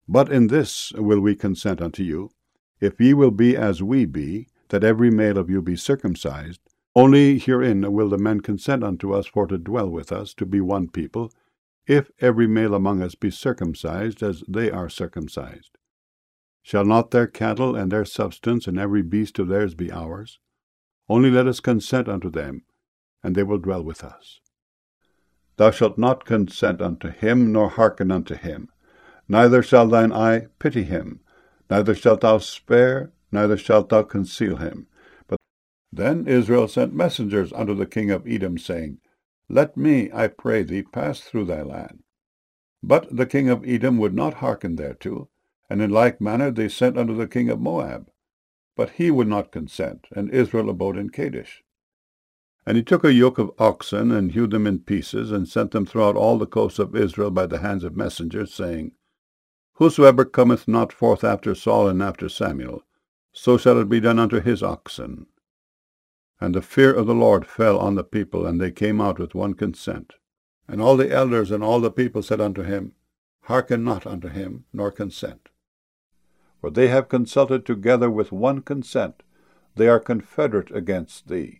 But in this will we consent unto you, if ye will be as we be, that every male of you be circumcised. Only herein will the men consent unto us for to dwell with us, to be one people, if every male among us be circumcised, as they are circumcised. Shall not their cattle and their substance and every beast of theirs be ours? Only let us consent unto them, and they will dwell with us. Thou shalt not consent unto him, nor hearken unto him. Neither shall thine eye pity him, neither shalt thou spare, neither shalt thou conceal him. But then Israel sent messengers unto the king of Edom, saying, Let me, I pray thee, pass through thy land. But the king of Edom would not hearken thereto, and in like manner they sent unto the king of Moab. But he would not consent, and Israel abode in Kadesh. And he took a yoke of oxen, and hewed them in pieces, and sent them throughout all the coasts of Israel by the hands of messengers, saying, Whosoever cometh not forth after Saul and after Samuel, so shall it be done unto his oxen. And the fear of the Lord fell on the people, and they came out with one consent. And all the elders and all the people said unto him, Hearken not unto him, nor consent. For they have consulted together with one consent, they are confederate against thee.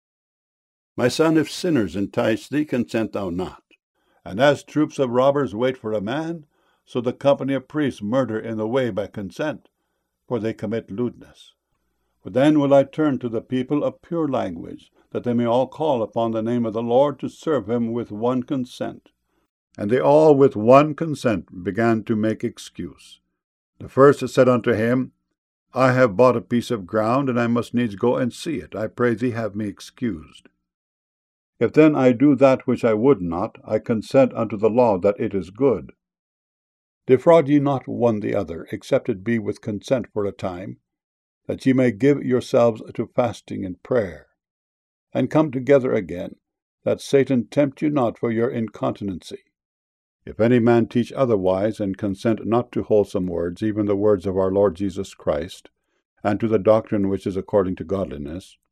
My son, if sinners entice thee, consent thou not. And as troops of robbers wait for a man, so the company of priests murder in the way by consent, for they commit lewdness. For then will I turn to the people a pure language, that they may all call upon the name of the Lord to serve him with one consent. And they all with one consent began to make excuse. The first said unto him, I have bought a piece of ground, and I must needs go and see it. I pray thee have me excused. If then I do that which I would not, I consent unto the law that it is good. Defraud ye not one the other, except it be with consent for a time, that ye may give yourselves to fasting and prayer, and come together again, that Satan tempt you not for your incontinency. If any man teach otherwise, and consent not to wholesome words, even the words of our Lord Jesus Christ, and to the doctrine which is according to godliness,